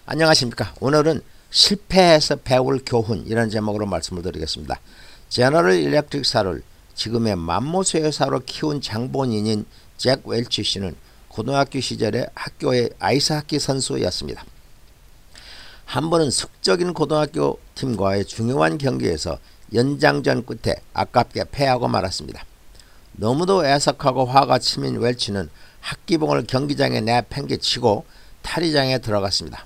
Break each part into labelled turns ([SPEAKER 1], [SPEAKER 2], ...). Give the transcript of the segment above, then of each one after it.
[SPEAKER 1] 안녕하십니까. 오늘은 실패해서 배울 교훈 이라는 제목으로 말씀을 드리겠습니다. 제너럴 일렉트릭사를 지금의 맘모스 회사로 키운 장본인인 잭 웰치 씨는 고등학교 시절에 학교의 아이스하키 선수였습니다. 한 번은 숙적인 고등학교 팀과의 중요한 경기에서 연장전 끝에 아깝게 패하고 말았습니다. 너무도 애석하고 화가 치민 웰치는 학기봉을 경기장에 내팽개치고 탈의장에 들어갔습니다.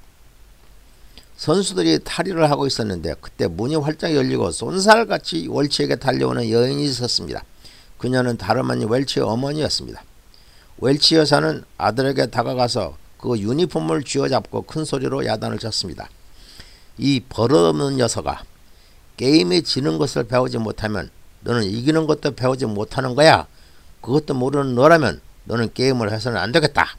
[SPEAKER 1] 선수들이 탈의를 하고 있었는데 그때 문이 활짝 열리고 쏜살같이 웰치에게 달려오는 여인이 있었습니다. 그녀는 다름 아닌 웰치의 어머니였습니다. 웰치 여사는 아들에게 다가가서 그 유니폼을 쥐어잡고 큰 소리로 야단을 쳤습니다. 이 버릇없는 녀석아, 게임에 지는 것을 배우지 못하면 너는 이기는 것도 배우지 못하는 거야. 그것도 모르는 너라면 너는 게임을 해서는 안 되겠다.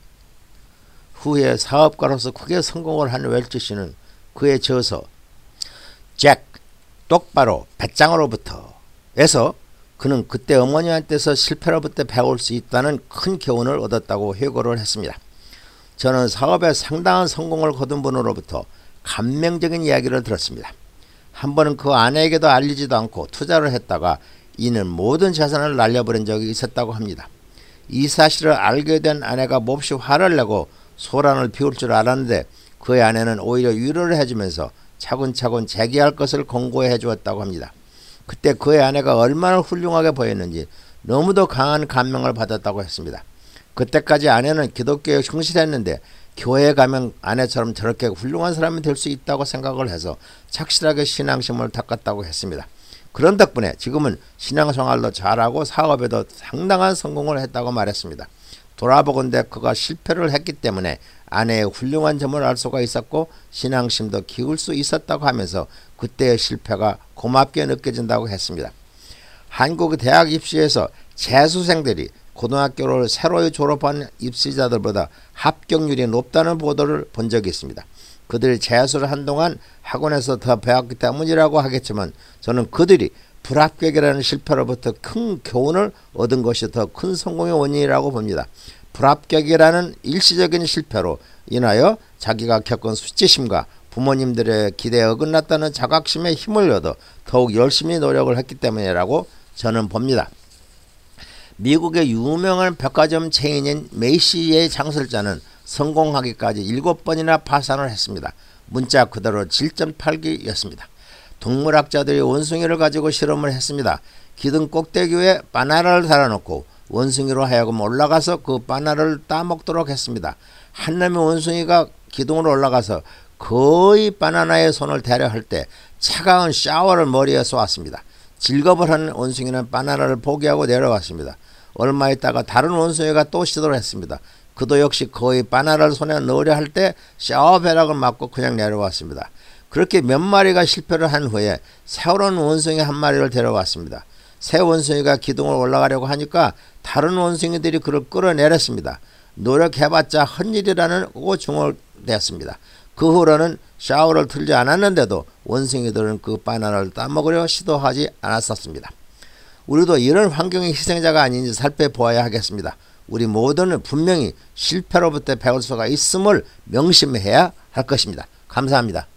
[SPEAKER 1] 후에 사업가로서 크게 성공을 한 웰치 씨는 그에 저어서 잭, 똑바로 배짱으로부터 에서 그는 그때 어머니한테서 실패로부터 배울 수 있다는 큰 교훈을 얻었다고 회고를 했습니다. 저는 사업에 상당한 성공을 거둔 분으로부터 감명적인 이야기를 들었습니다. 한 번은 그 아내에게도 알리지도 않고 투자를 했다가 이는 모든 재산을 날려버린 적이 있었다고 합니다. 이 사실을 알게 된 아내가 몹시 화를 내고 소란을 피울 줄 알았는데 그의 아내는 오히려 위로를 해주면서 차근차근 재기할 것을 권고해 주었다고 합니다. 그때 그의 아내가 얼마나 훌륭하게 보였는지 너무도 강한 감명을 받았다고 했습니다. 그때까지 아내는 기독교에 충실했는데 교회에 가면 아내처럼 저렇게 훌륭한 사람이 될 수 있다고 생각을 해서 착실하게 신앙심을 닦았다고 했습니다. 그런 덕분에 지금은 신앙생활도 잘하고 사업에도 상당한 성공을 했다고 말했습니다. 돌아보건대 그가 실패를 했기 때문에 아내의 훌륭한 점을 알 수가 있었고 신앙심도 키울 수 있었다고 하면서 그때의 실패가 고맙게 느껴진다고 했습니다. 한국 대학 입시에서 재수생들이 고등학교를 새로 졸업한 입시자들보다 합격률이 높다는 보도를 본 적이 있습니다. 그들이 재수를 한동안 학원에서 더 배웠기 때문이라고 하겠지만 저는 그들이 불합격이라는 실패로부터 큰 교훈을 얻은 것이 더 큰 성공의 원인이라고 봅니다. 불합격이라는 일시적인 실패로 인하여 자기가 겪은 수치심과 부모님들의 기대에 어긋났다는 자각심에 힘을 얻어 더욱 열심히 노력을 했기 때문이라고 저는 봅니다. 미국의 유명한 백화점 체인인 메이시의 장설자는 성공하기까지 7번이나 파산을 했습니다. 문자 그대로 7.8기였습니다. 동물학자들이 원숭이를 가지고 실험을 했습니다. 기둥 꼭대기 위에 바나나를 달아놓고 원숭이로 하여금 올라가서 그 바나나를 따먹도록 했습니다. 한 놈의 원숭이가 기둥으로 올라가서 거의 바나나에 손을 대려 할 때 차가운 샤워를 머리에 쏘았습니다. 질겁을 하는 원숭이는 바나나를 포기하고 내려왔습니다. 얼마 있다가 다른 원숭이가 또 시도를 했습니다. 그도 역시 거의 바나나를 손에 넣으려 할 때 샤워 벼락을 맞고 그냥 내려왔습니다. 그렇게 몇 마리가 실패를 한 후에 새로운 원숭이 한 마리를 데려왔습니다. 새 원숭이가 기둥을 올라가려고 하니까 다른 원숭이들이 그를 끌어내렸습니다. 노력해봤자 헛일이라는 오중을 냈습니다. 그 후로는 샤워를 틀지 않았는데도 원숭이들은 그 바나나를 따먹으려 시도하지 않았었습니다. 우리도 이런 환경의 희생자가 아닌지 살펴보아야 하겠습니다. 우리 모두는 분명히 실패로부터 배울 수가 있음을 명심해야 할 것입니다. 감사합니다.